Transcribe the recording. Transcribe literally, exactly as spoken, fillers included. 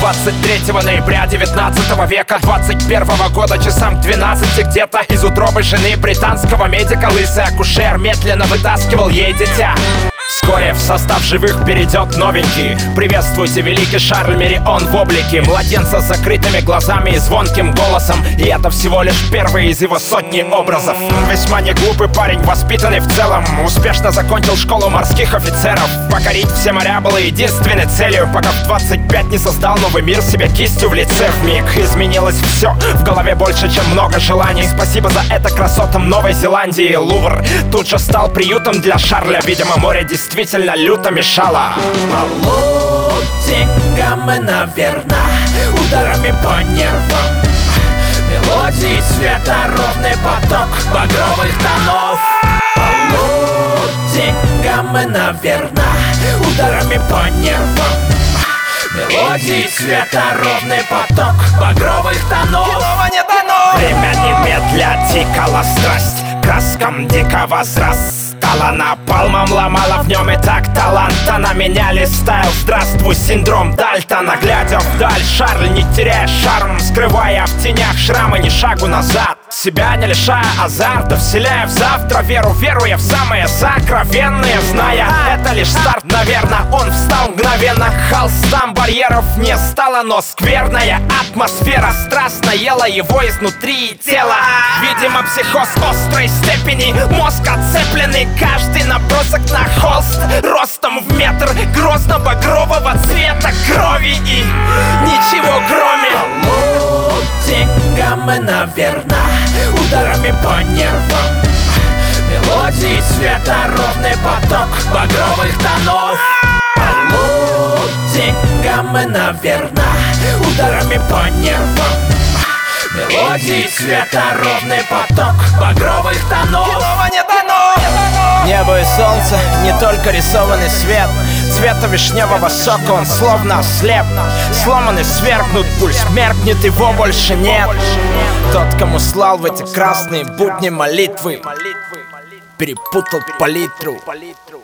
двадцать третьего ноября девятнадцатого века двадцать первого года часам двенадцати где-то из утробы жены британского медика лысый акушер медленно вытаскивал ей дитя. Вскоре в состав живых перейдет новенький. Приветствуйте, великий Шарль Мирион в облике младенца с закрытыми глазами и звонким голосом. И это всего лишь первый из его сотни образов. Весьма не глупый парень, воспитанный в целом. Успешно закончил школу морских офицеров. Покорить все моря было единственной целью, пока в двадцать пять не создал новый мир себе кистью в лице. Вмиг изменилось все, в голове больше, чем много желаний. Спасибо за это красотам Новой Зеландии. Лувр тут же стал приютом для Шарля. Видимо, море действительно люто мешало. Алло, деньгам и, наверно, ударами по нервам. Мелодии цвета, ровный поток багровых тонов. Алло, деньгам и, наверно, ударами по нервам. Мелодии цвета, ровный поток багровых тонов. Время немедля тикала страсть, краскам дико возрастала. Напалмом ломала в нем и так таланта. На меня листайл, здравствуй, синдром Дальтона. Глядя вдаль, Шарль, не теряя шарм, скрывая в тенях шрамы, ни шагу назад. Себя не лишая азарта, вселяя в завтра веру, веруя в самые сокровенные. Зная, это лишь старт, наверное, он встал мгновенно. К холстам барьеров не стало, но скверная атмосфера страстно ела его изнутри тела. Видимо, психоз острой степени, мозг оцепленный. Каждый набросок на холст ростом в метр, грозно-багрового цвета крови и ничего кроме. Алло, деньгам и, наверно, ударами по нервам. Мелодии цвета, ровный поток багровых тонов. Алло, деньгам и, наверно, ударами по нервам. Мелодии цвета, ровный поток багровых тонов. Небо и солнце, не только рисованный свет. Цвета вишневого сока он словно ослеп. Сломанный свергнут, пульс меркнет, его больше нет. Тот, кому слал в эти красные будни молитвы, перепутал палитру.